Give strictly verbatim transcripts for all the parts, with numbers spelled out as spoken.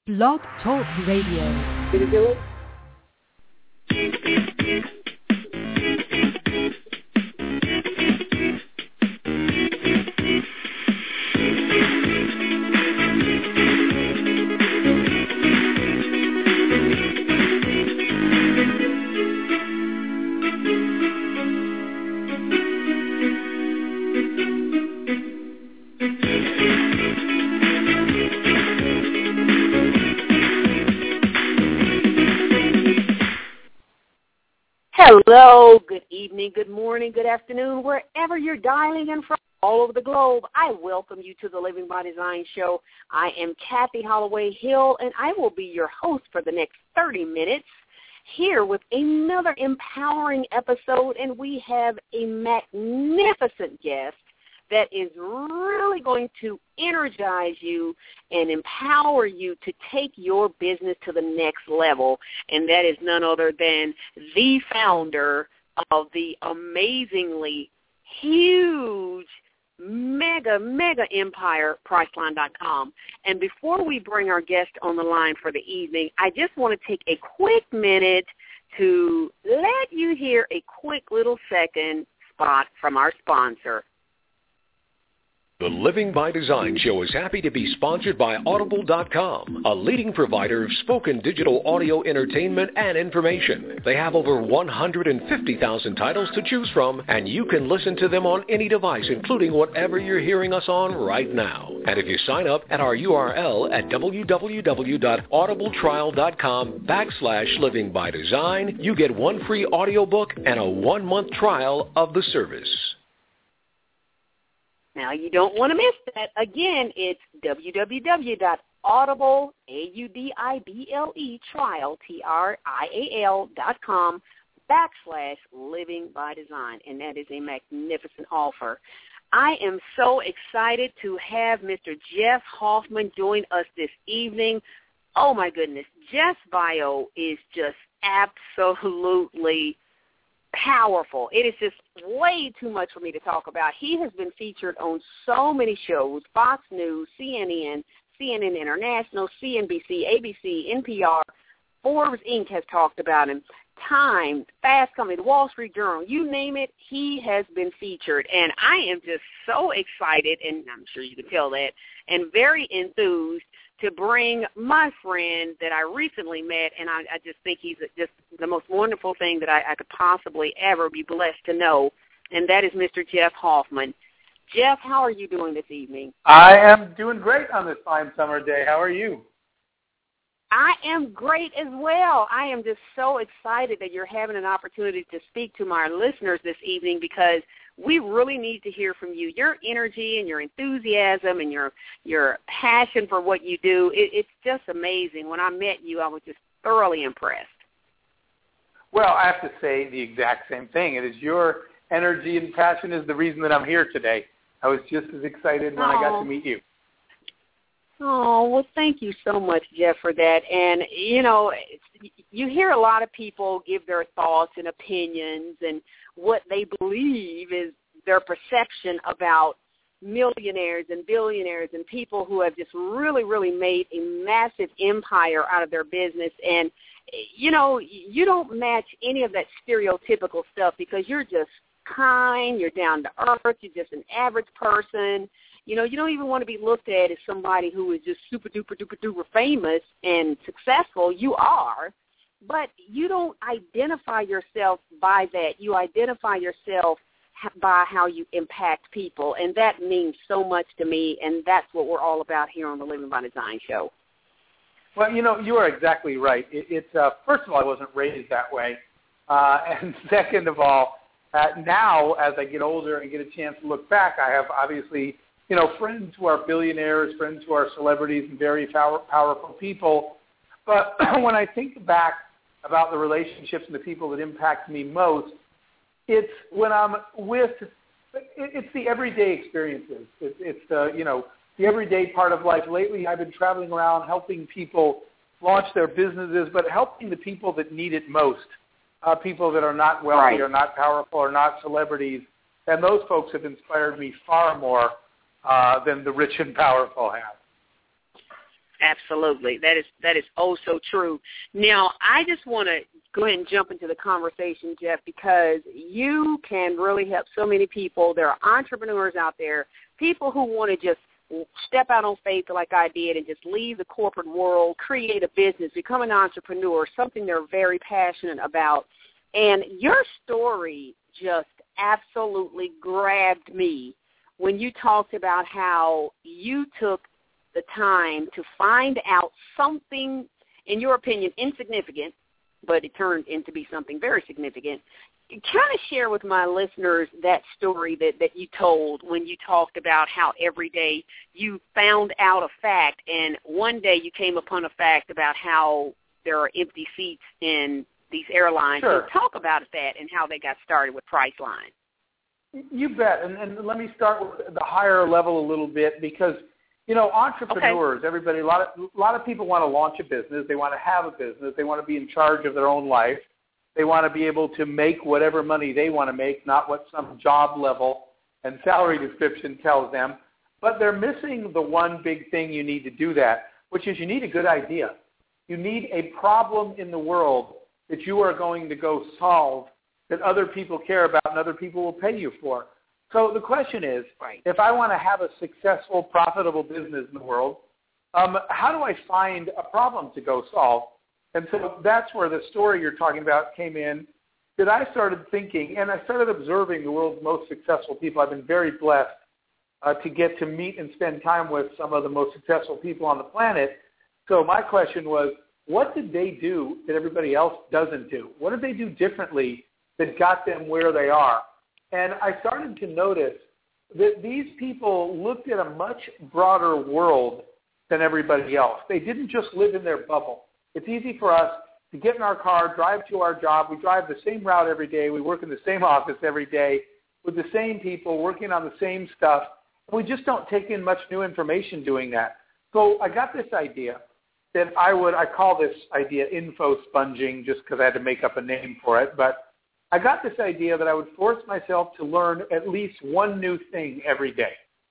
Blog Talk Radio. Did it do it? Hello, good evening, good morning, good afternoon, wherever you're dialing in from all over the globe. I welcome you to the Living by Design show. I am Kathy Holloway Hill, and I will be your host for the next thirty minutes here with another empowering episode, and we have a magnificent guest that is really going to energize you and empower you to take your business to the next level, and that is none other than the founder of the amazingly huge, mega, mega empire, Priceline dot com. And before we bring our guest on the line for the evening, I just want to take a quick minute to let you hear a quick little second spot from our sponsor. The Living by Design show is happy to be sponsored by Audible dot com, a leading provider of spoken digital audio entertainment and information. They have over one hundred fifty thousand titles to choose from, and you can listen to them on any device, including whatever you're hearing us on right now. And if you sign up at our U R L at www.audibletrial.com backslash living by design, you get one free audiobook and a one-month trial of the service. Now, you don't want to miss that. Again, it's www.audible, A U D I B L E, trial, T R I A L, dot com, backslash living by design, and that is a magnificent offer. I am so excited to have Mister Jeff Hoffman join us this evening. Oh, my goodness. Jeff's bio is just absolutely powerful. It is just way too much for me to talk about. He has been featured on so many shows: Fox News, C N N, C N N International, C N B C, A B C, N P R. Forbes Incorporated has talked about him. Time, Fast Company, the Wall Street Journal, you name it, he has been featured. And I am just so excited, and I'm sure you can tell that, and very enthused to bring my friend that I recently met, and I, I just think he's just the most wonderful thing that I, I could possibly ever be blessed to know, and that is Mister Jeff Hoffman. Jeff, how are you doing this evening? I am doing great on this fine summer day. How are you? I am great as well. I am just so excited that you're having an opportunity to speak to my listeners this evening, because we really need to hear from you. Your energy and your enthusiasm and your your passion for what you do, it, it's just amazing. When I met you, I was just thoroughly impressed. Well, I have to say the exact same thing. It is your energy and passion is the reason that I'm here today. I was just as excited when oh. I got to meet you. Oh, well, thank you so much, Jeff, for that. And, you know, you hear a lot of people give their thoughts and opinions, and what they believe is their perception about millionaires and billionaires and people who have just really, really made a massive empire out of their business. And, you know, you don't match any of that stereotypical stuff, because you're just kind, you're down to earth, you're just an average person. You know, you don't even want to be looked at as somebody who is just super duper duper duper famous and successful. You are, but you don't identify yourself by that. You identify yourself by how you impact people, and that means so much to me, and that's what we're all about here on the Living by Design show. Well, you know, you are exactly right. It, it's uh, first of all, I wasn't raised that way, uh, and second of all, uh, now as I get older and get a chance to look back, I have obviously, you know, friends who are billionaires, friends who are celebrities and very power, powerful people. But when I think back about the relationships and the people that impact me most, it's when I'm with, it's the everyday experiences. It's, it's the, you know, the everyday part of life. Lately, I've been traveling around helping people launch their businesses, but helping the people that need it most, uh, people that are not wealthy right. or not powerful or not celebrities. And those folks have inspired me far more Uh, than the rich and powerful have. Absolutely. That is that is oh so true. Now, I just want to go ahead and jump into the conversation, Jeff, because you can really help so many people. There are entrepreneurs out there, people who want to just step out on faith like I did and just leave the corporate world, create a business, become an entrepreneur, something they're very passionate about. And your story just absolutely grabbed me when you talked about how you took the time to find out something, in your opinion, insignificant, but it turned into be something very significant. Kind of share with my listeners that story that, that you told when you talked about how every day you found out a fact, and one day you came upon a fact about how there are empty seats in these airlines. Sure. So talk about that and how they got started with Priceline. You bet. And, and let me start with the higher level a little bit because, you know, entrepreneurs, okay. everybody, a lot of a lot of people want to launch a business. They want to have a business. They want to be in charge of their own life. They want to be able to make whatever money they want to make, not what some job level and salary description tells them. But they're missing the one big thing you need to do that, which is you need a good idea. You need a problem in the world that you are going to go solve that other people care about and other people will pay you for. So the question is, right. if I want to have a successful, profitable business in the world, um, how do I find a problem to go solve? And so that's where the story you're talking about came in, that I started thinking, and I started observing the world's most successful people. I've been very blessed uh, to get to meet and spend time with some of the most successful people on the planet. So my question was, what did they do that everybody else doesn't do? What did they do differently that got them where they are? And I started to notice that these people looked at a much broader world than everybody else. They didn't just live in their bubble. It's easy for us to get in our car, drive to our job. We drive the same route every day. We work in the same office every day with the same people, working on the same stuff. We just don't take in much new information doing that. So I got this idea that I would, I call this idea info sponging just because I had to make up a name for it, but I got this idea that I would force myself to learn at least one new thing every day.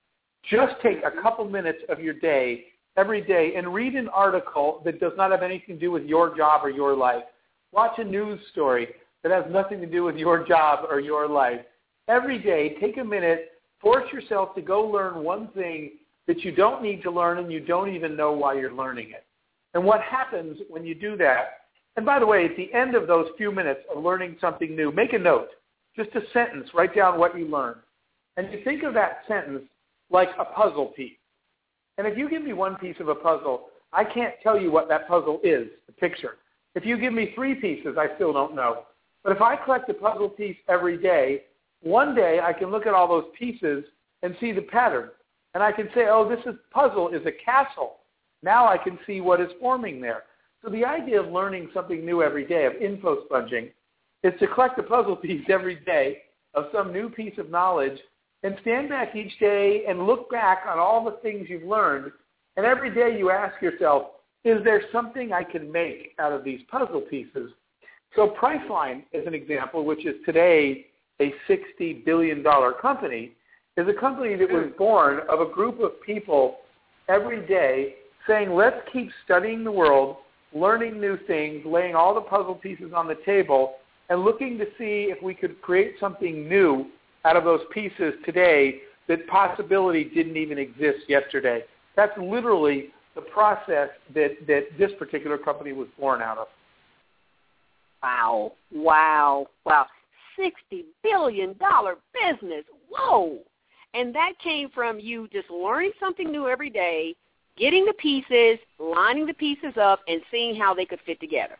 Just take a couple minutes of your day every day and read an article that does not have anything to do with your job or your life. Watch a news story that has nothing to do with your job or your life. Every day, take a minute, force yourself to go learn one thing that you don't need to learn and you don't even know why you're learning it. And what happens when you do that, and by the way, at the end of those few minutes of learning something new, make a note, just a sentence, write down what you learned. And you think of that sentence like a puzzle piece. And if you give me one piece of a puzzle, I can't tell you what that puzzle is, the picture. If you give me three pieces, I still don't know. But if I collect a puzzle piece every day, one day I can look at all those pieces and see the pattern. And I can say, oh, this is, puzzle is a castle. Now I can see what is forming there. So the idea of learning something new every day, of info sponging, is to collect a puzzle piece every day of some new piece of knowledge and stand back each day and look back on all the things you've learned. And every day you ask yourself, is there something I can make out of these puzzle pieces? So Priceline, as an example, which is today a sixty billion dollars company, is a company that was born of a group of people every day saying, let's keep studying the world, learning new things, laying all the puzzle pieces on the table, and looking to see if we could create something new out of those pieces today that possibility didn't even exist yesterday. That's literally the process that, that this particular company was born out of. Wow, wow, wow. sixty billion dollars business, whoa. And that came from you just learning something new every day, getting the pieces, lining the pieces up, and seeing how they could fit together.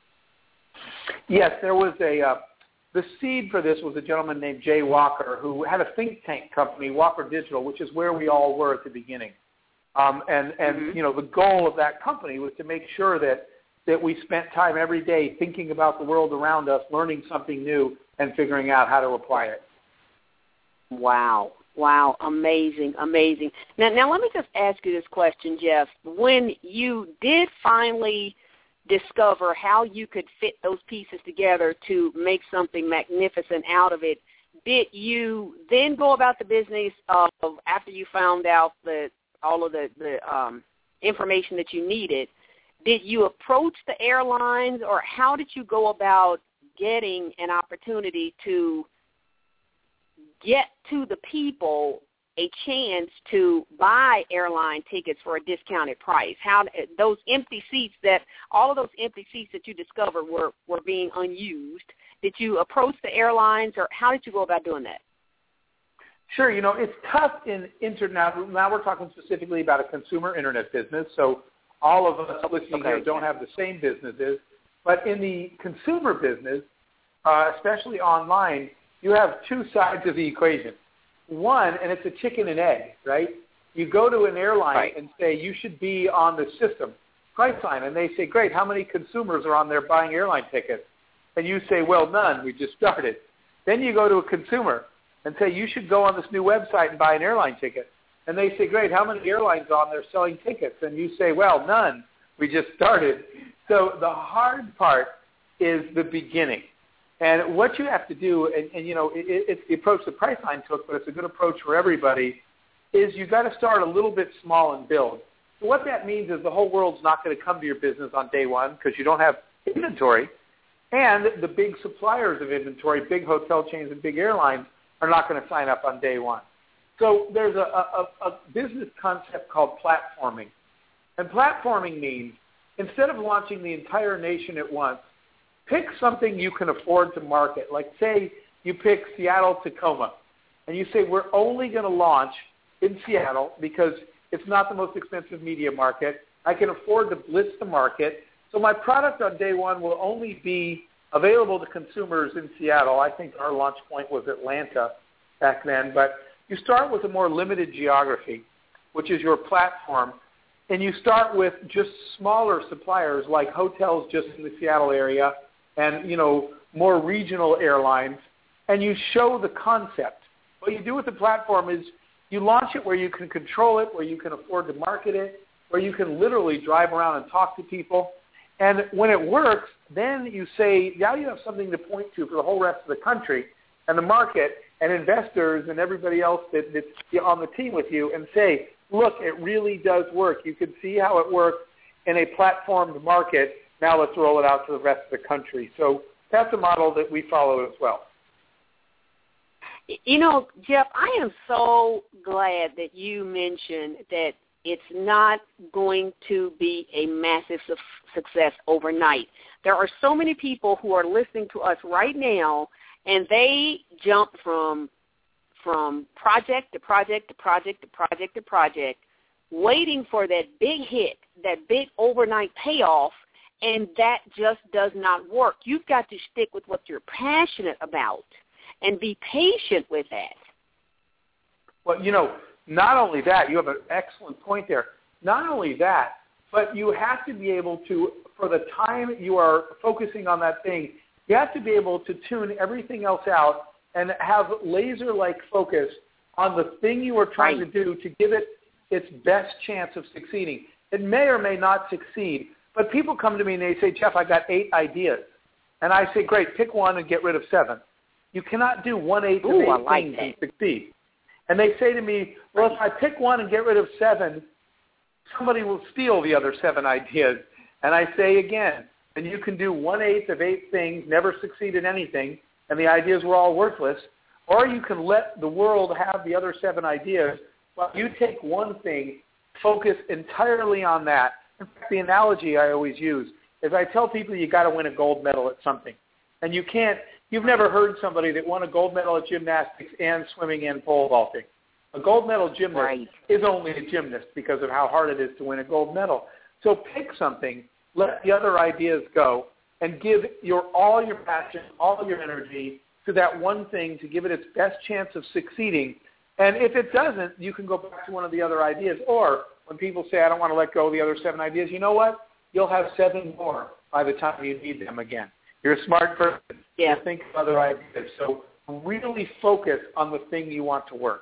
Yes, there was a, uh, the seed for this was a gentleman named Jay Walker who had a think tank company, Walker Digital, which is where we all were at the beginning. Um, and, and mm-hmm. you know, the goal of that company was to make sure that, that we spent time every day thinking about the world around us, learning something new, and figuring out how to apply it. Wow. Wow, amazing, amazing. Now, now let me just ask you this question, Jeff. When you did finally discover how you could fit those pieces together to make something magnificent out of it, did you then go about the business of, after you found out the all of the, the um, information that you needed, did you approach the airlines, or how did you go about getting an opportunity to get to the people a chance to buy airline tickets for a discounted price? How those empty seats that all of those empty seats that you discovered were, were being unused, did you approach the airlines, or how did you go about doing that? Sure. You know, it's tough in internet. Now we're talking specifically about a consumer internet business, so all of us listening okay. here don't have the same businesses. But in the consumer business, uh, especially online, you have two sides of the equation. One, and it's a chicken and egg, right? You go to an airline right. and say, you should be on the system, Priceline, and they say, great, how many consumers are on there buying airline tickets? And you say, well, none, we just started. Then you go to a consumer and say, you should go on this new website and buy an airline ticket. And they say, great, how many airlines are on there selling tickets? And you say, well, none, we just started. So the hard part is the beginning. And what you have to do, and, and you know, it, it's the approach that Priceline took, but it's a good approach for everybody, is you've got to start a little bit small and build. So what that means is the whole world's not going to come to your business on day one because you don't have inventory. And the big suppliers of inventory, big hotel chains and big airlines, are not going to sign up on day one. So there's a, a, a business concept called platforming. And platforming means instead of launching the entire nation at once, pick something you can afford to market. Like say you pick Seattle Tacoma, and you say we're only going to launch in Seattle because it's not the most expensive media market. I can afford to blitz the market. So my product on day one will only be available to consumers in Seattle. I think our launch point was Atlanta back then. But you start with a more limited geography, which is your platform, and you start with just smaller suppliers like hotels just in the Seattle area and, you know, more regional airlines, and you show the concept. What you do with the platform is you launch it where you can control it, where you can afford to market it, where you can literally drive around and talk to people. And when it works, then you say, now you have something to point to for the whole rest of the country and the market and investors and everybody else that, that's on the team with you and say, look, it really does work. You can see how it works in a platformed market. Now let's roll it out to the rest of the country. So that's a model that we follow as well. You know, Jeff, I am so glad that you mentioned that it's not going to be a massive su- success overnight. There are so many people who are listening to us right now, and they jump from from project to project to project to project to project, waiting for that big hit, that big overnight payoff, and that just does not work. You've got to stick with what you're passionate about and be patient with that. Well, you know, not only that, you have an excellent point there. Not only that, but you have to be able to, for the time you are focusing on that thing, you have to be able to tune everything else out and have laser-like focus on the thing you are trying right. to do to give it its best chance of succeeding. It may or may not succeed, but people come to me and they say, Jeff, I got eight ideas. And I say, great, pick one and get rid of seven. You cannot do one-eighth of Ooh, eight I like things that. and succeed. And they say to me, well, if I pick one and get rid of seven, somebody will steal the other seven ideas. And I say again, and you can do one-eighth of eight things, never succeed in anything, and the ideas were all worthless, or you can let the world have the other seven ideas while you take one thing, focus entirely on that. In fact, the analogy I always use is I tell people you got to win a gold medal at something. And you can't, you've never heard somebody that won a gold medal at gymnastics and swimming and pole vaulting. A gold medal gymnast right. is only a gymnast because of how hard it is to win a gold medal. So pick something, let the other ideas go, and give your all your passion, all your energy to that one thing to give it its best chance of succeeding. And if it doesn't, you can go back to one of the other ideas. Or when people say, I don't want to let go of the other seven ideas, you know what? You'll have seven more by the time you need them again. You're a smart person. Yeah. You think of other ideas. So really focus on the thing you want to work.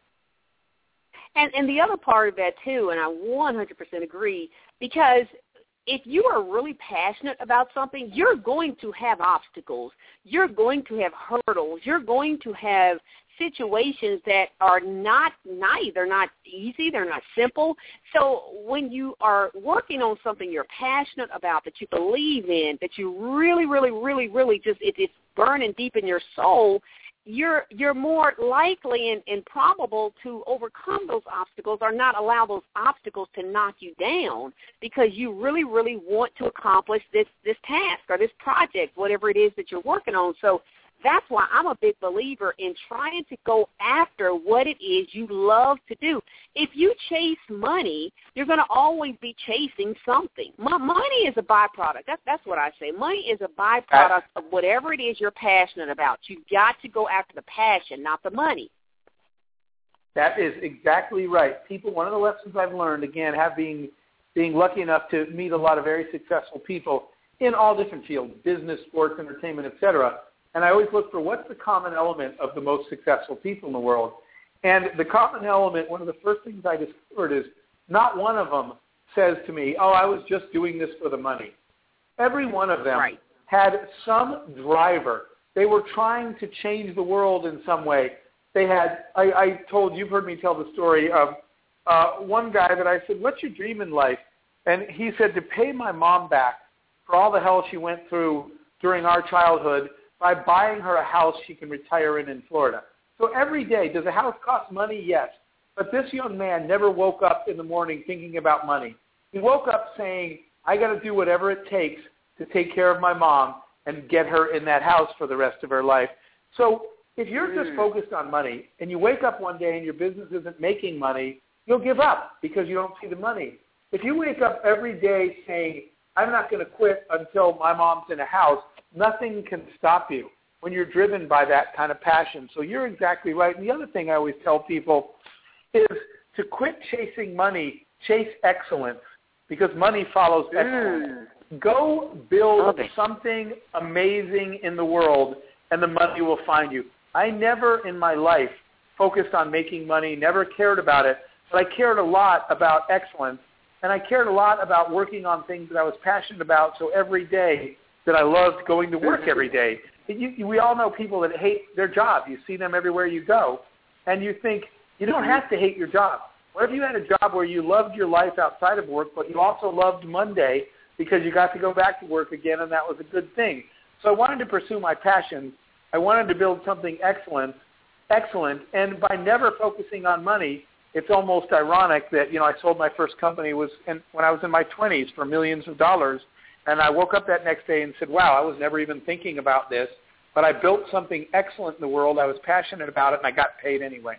And and the other part of that, too, and I one hundred percent agree, because if you are really passionate about something, you're going to have obstacles. You're going to have hurdles. You're going to have situations that are not nice. They're not easy. They're not simple. So when you are working on something you're passionate about, that you believe in, that you really, really, really, really just, it, it's burning deep in your soul, you're you're more likely and, and probable to overcome those obstacles or not allow those obstacles to knock you down, because you really, really want to accomplish this, this task or this project, whatever it is that you're working on. So that's why I'm a big believer in trying to go after what it is you love to do. If you chase money, you're going to always be chasing something. Money is a byproduct. That's, that's what I say. Money is a byproduct of whatever it is you're passionate about. You've got to go after the passion, not the money. That is exactly right. People, one of the lessons I've learned, again, have being, being lucky enough to meet a lot of very successful people in all different fields, business, sports, entertainment, et cetera. And I always look for what's the common element of the most successful people in the world. And the common element, one of the first things I discovered is not one of them says to me, oh, I was just doing this for the money. Every one of them right. had some driver. They were trying to change the world in some way. They had, I, I told, you've heard me tell the story of uh, one guy that I said, what's your dream in life? And he said, to pay my mom back for all the hell she went through during our childhood by buying her a house she can retire in in Florida. So every day, does a house cost money? Yes. But this young man never woke up in the morning thinking about money. He woke up saying, I got to do whatever it takes to take care of my mom and get her in that house for the rest of her life. So if you're mm. just focused on money and you wake up one day and your business isn't making money, you'll give up because you don't see the money. If you wake up every day saying, I'm not going to quit until my mom's in a house, nothing can stop you when you're driven by that kind of passion. So you're exactly right. And the other thing I always tell people is to quit chasing money, chase excellence, because money follows excellence. Mm. Go build something amazing in the world, and the money will find you. I never in my life focused on making money, never cared about it, but I cared a lot about excellence, and I cared a lot about working on things that I was passionate about, so every day that I loved going to work every day. You, you, we all know people that hate their job. You see them everywhere you go, and you think, you don't have to hate your job. What if you had a job where you loved your life outside of work, but you also loved Monday because you got to go back to work again, and that was a good thing? So I wanted to pursue my passions. I wanted to build something excellent, excellent, and by never focusing on money, it's almost ironic that, you know, I sold my first company was in, when I was in my twenties for millions of dollars. And I woke up that next day and said, wow, I was never even thinking about this, but I built something excellent in the world. I was passionate about it, and I got paid anyway.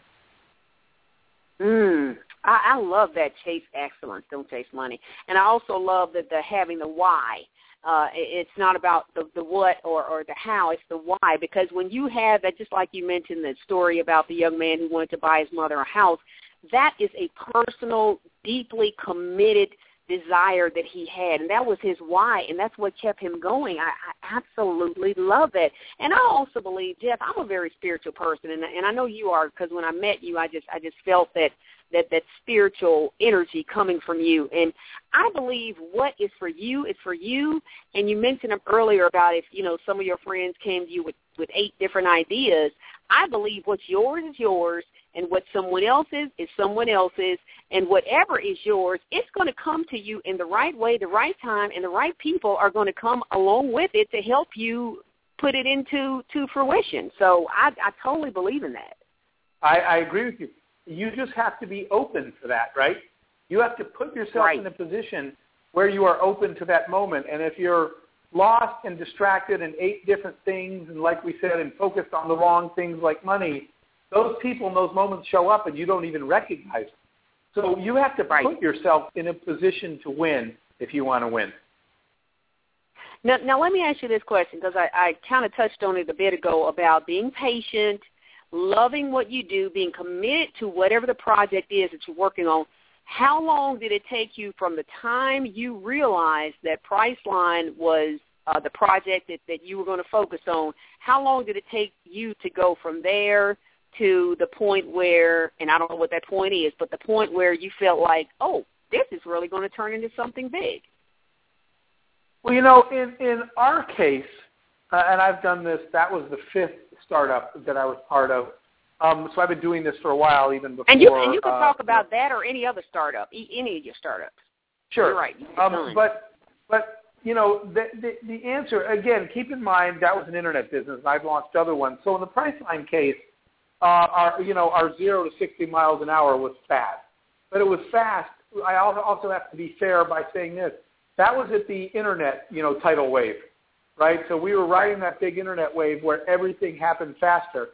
Mm, I, I love that. Chase excellence, don't chase money. And I also love that the having the why. Uh, it's not about the, the what or, or the how, it's the why. Because when you have that, just like you mentioned the story about the young man who wanted to buy his mother a house, that is a personal, deeply committed desire that he had, and that was his why, and that's what kept him going. I, I absolutely love that. And I also believe, Jeff, I'm a very spiritual person, and, and I know you are, because when I met you, I just I just felt that, that that spiritual energy coming from you. And I believe what is for you is for you. And you mentioned earlier about if, you know, some of your friends came to you with, with eight different ideas. I believe what's yours is yours, and what someone else's is someone else's, and whatever is yours, it's going to come to you in the right way, the right time, and the right people are going to come along with it to help you put it into to fruition. So I, I totally believe in that. I, I agree with you. You just have to be open to that, right? You have to put yourself right. in a position where you are open to that moment. And if you're lost and distracted in eight different things, and like we said, and focused on the wrong things like money, those people in those moments show up and you don't even recognize them. So you have to right. put yourself in a position to win if you want to win. Now, now let me ask you this question, because I, I kind of touched on it a bit ago about being patient, loving what you do, being committed to whatever the project is that you're working on. How long did it take you from the time you realized that Priceline was uh, the project that, that you were going to focus on? How long did it take you to go from there to the point where, and I don't know what that point is, but the point where you felt like, oh, this is really going to turn into something big? Well, you know, in, in our case, uh, and I've done this, that was the fifth startup that I was part of. Um, so I've been doing this for a while, even before. And you, and you can uh, talk about that or any other startup, any of your startups. Sure. You're right. Um, but, but you know, the, the, the answer, again, keep in mind that was an internet business, and I've launched other ones. So in the Priceline case, uh, our, you know, our zero to sixty miles an hour was fast. But it was fast. I also have to be fair by saying this. That was at the internet, you know, tidal wave, right? So we were riding that big internet wave where everything happened faster.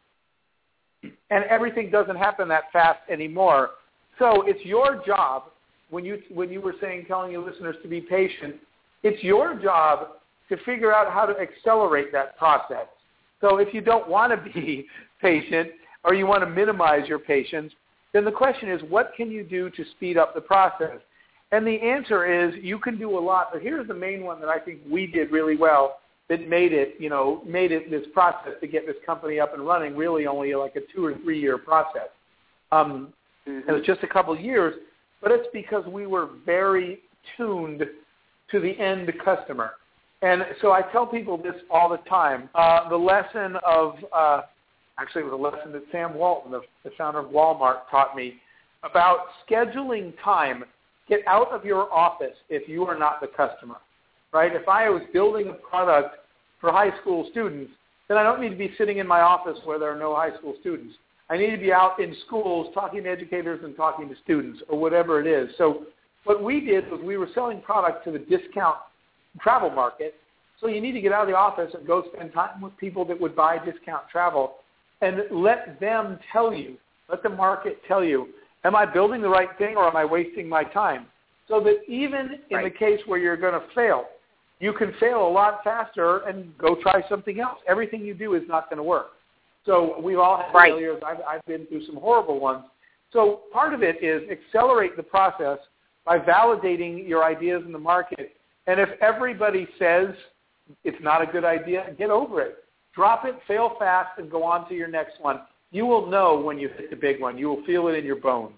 And everything doesn't happen that fast anymore. So it's your job, when you when you were saying, telling your listeners to be patient, it's your job to figure out how to accelerate that process. So if you don't want to be patient or you want to minimize your patience, then the question is, what can you do to speed up the process? And the answer is you can do a lot. But here's the main one that I think we did really well that made it, you know, made it this process to get this company up and running really only like a two or three year process. Um, mm-hmm. It was just a couple of years, but it's because we were very tuned to the end customer. And so I tell people this all the time. Uh, the lesson of, uh, actually it was a lesson that Sam Walton, the, the founder of Walmart, taught me about scheduling time. Get out of your office if you are not the customer, right? If I was building a product for high school students, then I don't need to be sitting in my office where there are no high school students. I need to be out in schools talking to educators and talking to students or whatever it is. So what we did was we were selling product to the discount travel market. So you need to get out of the office and go spend time with people that would buy discount travel and let them tell you, let the market tell you, am I building the right thing or am I wasting my time? So that even in right. the case where you're going to fail, you can fail a lot faster and go try something else. Everything you do is not going to work. So we've all had right. failures. I've, I've been through some horrible ones. So part of it is accelerate the process by validating your ideas in the market. And if everybody says it's not a good idea, get over it. Drop it, fail fast, and go on to your next one. You will know when you hit the big one. You will feel it in your bones.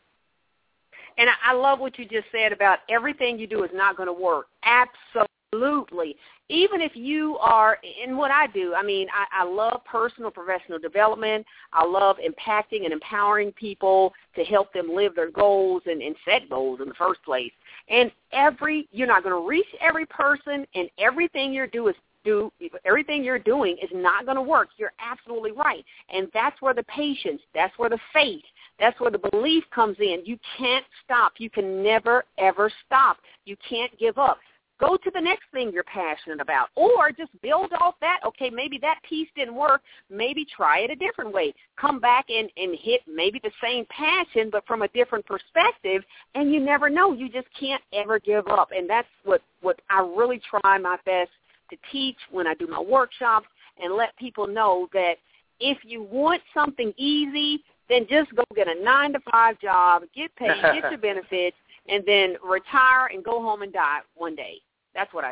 And I love what you just said about everything you do is not going to work. Absolutely. Even if you are, in what I do, I mean, I, I love personal professional development. I love impacting and empowering people to help them live their goals and, and set goals in the first place. And every, you're not going to reach every person, and everything you do is do everything you're doing is not going to work. You're absolutely right. And that's where the patience, that's where the faith, that's where the belief comes in. You can't stop. You can never, ever stop. You can't give up. Go to the next thing you're passionate about, or just build off that. Okay, maybe that piece didn't work. Maybe try it a different way. Come back and, and hit maybe the same passion, but from a different perspective, and you never know. You just can't ever give up, and that's what, what I really try my best to teach when I do my workshops, and let people know that if you want something easy, then just go get a nine to five job, get paid, get your benefits, and then retire and go home and die one day. That's what I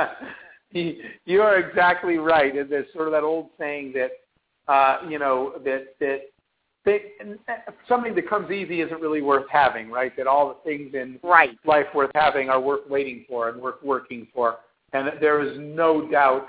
say. You are exactly right. There's sort of that old saying that, uh, you know, that, that that something that comes easy isn't really worth having, right? That all the things in right. life worth having are worth waiting for and worth working for. And there is no doubt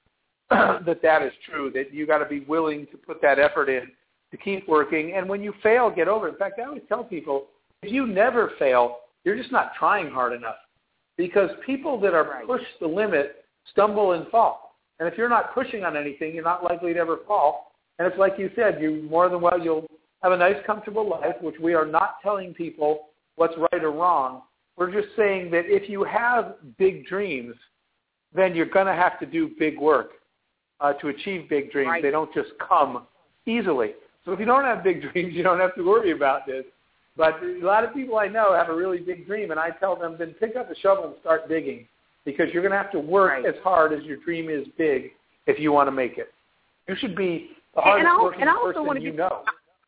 uh, that that is true, that you got to be willing to put that effort in to keep working. And when you fail, get over it. In fact, I always tell people, if you never fail, you're just not trying hard enough. Because people that are right. pushed the limit stumble and fall. And if you're not pushing on anything, you're not likely to ever fall. And it's like you said, you more than well, you'll have a nice, comfortable life, which we are not telling people what's right or wrong. We're just saying that if you have big dreams, then you're going to have to do big work uh, to achieve big dreams. Right. They don't just come easily. So if you don't have big dreams, you don't have to worry about this. But a lot of people I know have a really big dream, and I tell them, then pick up a shovel and start digging, because you're going to have to work right. as hard as your dream is big if you want to make it. You should be the hardest and working and I also person want to you get, know.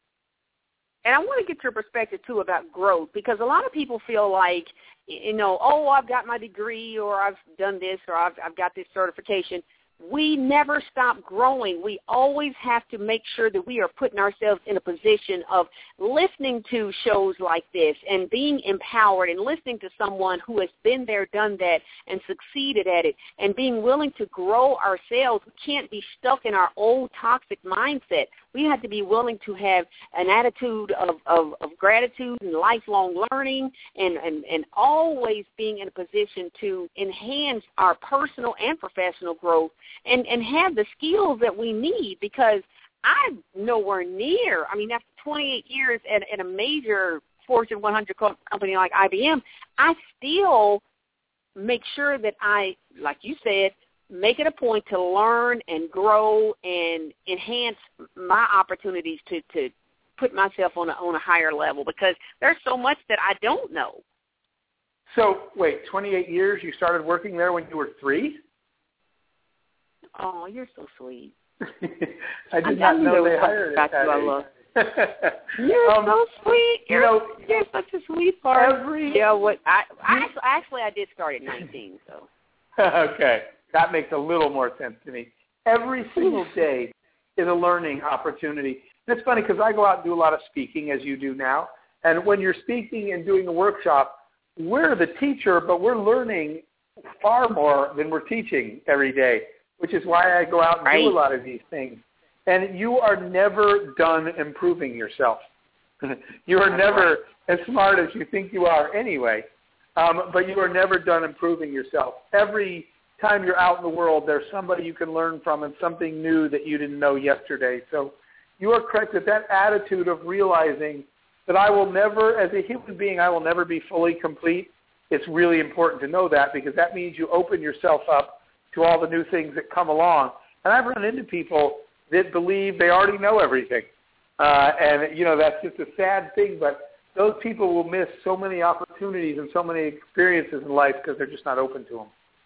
And I want to get your perspective, too, about growth, because a lot of people feel like, you know, oh, I've got my degree, or I've done this, or I've, I've got this certification. We never stop growing. We always have to make sure that we are putting ourselves in a position of listening to shows like this and being empowered and listening to someone who has been there, done that, and succeeded at it, and being willing to grow ourselves. We can't be stuck in our old toxic mindset. We have to be willing to have an attitude of, of, of gratitude and lifelong learning and, and, and always being in a position to enhance our personal and professional growth and, and have the skills that we need, because I'm nowhere near, I mean, after twenty-eight years at, at a major Fortune one hundred co- company like I B M, I still make sure that I, like you said, make it a point to learn and grow and enhance my opportunities to, to put myself on a, on a higher level, because there's so much that I don't know. So, wait, twenty-eight years, you started working there when you were three? Oh, you're so sweet. I did I, not I know they hired at that age. You're um, so sweet. You're, you know, you're such a sweetheart. Every, yeah, what I, I actually, actually I did start at nineteen, so. Okay, that makes a little more sense to me. Every single day is a learning opportunity. And it's funny because I go out and do a lot of speaking, as you do now, and when you're speaking and doing a workshop, we're the teacher, but we're learning far more than we're teaching every day, which is why I go out and right. do a lot of these things. And you are never done improving yourself. You are never as smart as you think you are anyway, um, but you are never done improving yourself. Every time you're out in the world, there's somebody you can learn from and something new that you didn't know yesterday. So you are correct that that attitude of realizing that I will never, as a human being, I will never be fully complete. It's really important to know that, because that means you open yourself up to all the new things that come along. And I've run into people that believe they already know everything. Uh, and, you know, that's just a sad thing, but those people will miss so many opportunities and so many experiences in life because they're just not open to them.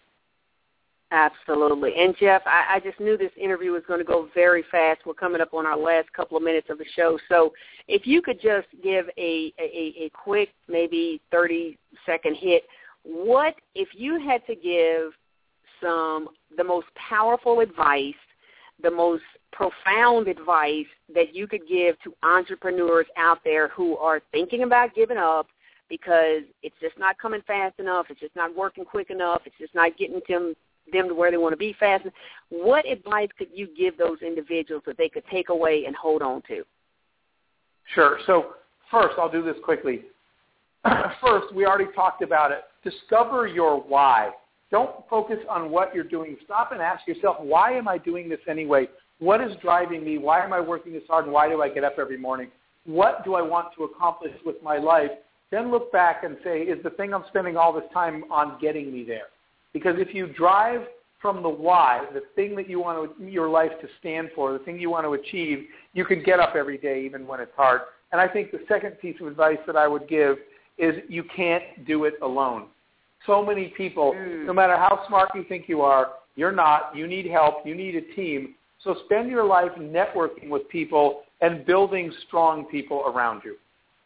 Absolutely. And, Jeff, I, I just knew this interview was going to go very fast. We're coming up on our last couple of minutes of the show. So if you could just give a, a, a quick, maybe thirty-second hit, what if you had to give some the most powerful advice, the most profound advice that you could give to entrepreneurs out there who are thinking about giving up because it's just not coming fast enough, it's just not working quick enough, it's just not getting them, them to where they want to be fast enough, what advice could you give those individuals that they could take away and hold on to? Sure. So first, I'll do this quickly. First, we already talked about it. Discover your why. Don't focus on what you're doing. Stop and ask yourself, why am I doing this anyway? What is driving me? Why am I working this hard, and why do I get up every morning? What do I want to accomplish with my life? Then look back and say, is the thing I'm spending all this time on getting me there? Because if you drive from the why, the thing that you want to, your life to stand for, the thing you want to achieve, you can get up every day even when it's hard. And I think the second piece of advice that I would give is you can't do it alone. So many people, mm. no matter how smart you think you are, you're not. You need help. You need a team. So spend your life networking with people and building strong people around you.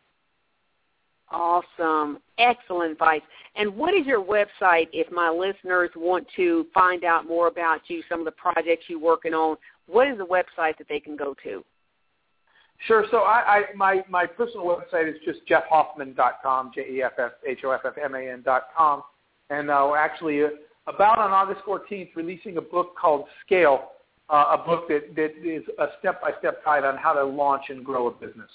Awesome. Excellent advice. And what is your website if my listeners want to find out more about you, some of the projects you're working on? What is the website that they can go to? Sure. So I, I my, my personal website is just jeff hoffman dot com, J E F F H O F F M A N dot com. And uh, we're actually uh, about on August fourteenth releasing a book called Scale, uh, a book that, that is a step-by-step guide on how to launch and grow a business.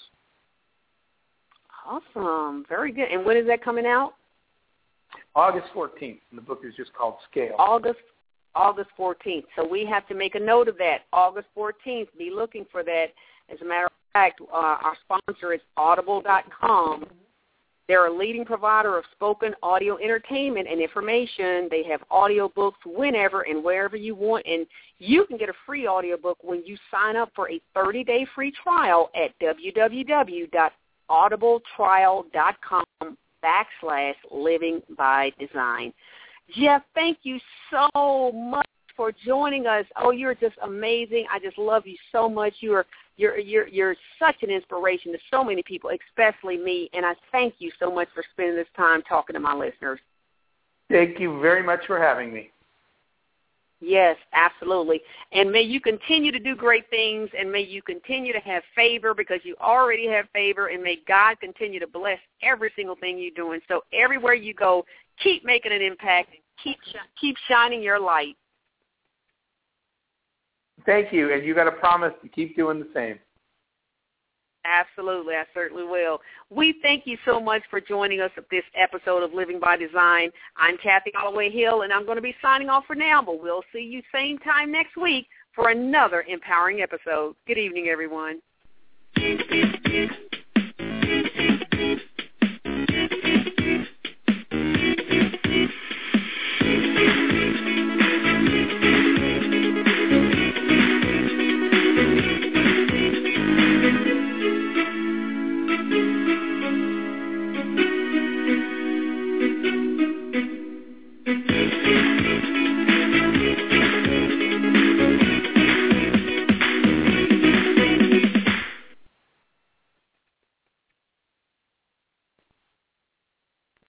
Awesome. Very good. And when is that coming out? August fourteenth, and the book is just called Scale. August August fourteenth. So we have to make a note of that. August fourteenth. Be looking for that. As a matter of fact, uh, our sponsor is audible dot com. They're a leading provider of spoken audio entertainment and information. They have audiobooks whenever and wherever you want, and you can get a free audiobook when you sign up for a thirty-day free trial at w w w dot audible trial dot com backslash living by design. Jeff, thank you so much for joining us. Oh, you're just amazing. I just love you so much. You are you're you're you're such an inspiration to so many people, especially me, and I thank you so much for spending this time talking to my listeners. Thank you very much for having me. Yes, absolutely. And may you continue to do great things, and may you continue to have favor, because you already have favor, and may God continue to bless every single thing you're doing. So everywhere you go, keep making an impact, and keep keep shining your light. Thank you, and you got to promise to keep doing the same. Absolutely. I certainly will. We thank you so much for joining us at this episode of Living by Design. I'm Kathy Holloway Hill, and I'm going to be signing off for now, but we'll see you same time next week for another empowering episode. Good evening, everyone.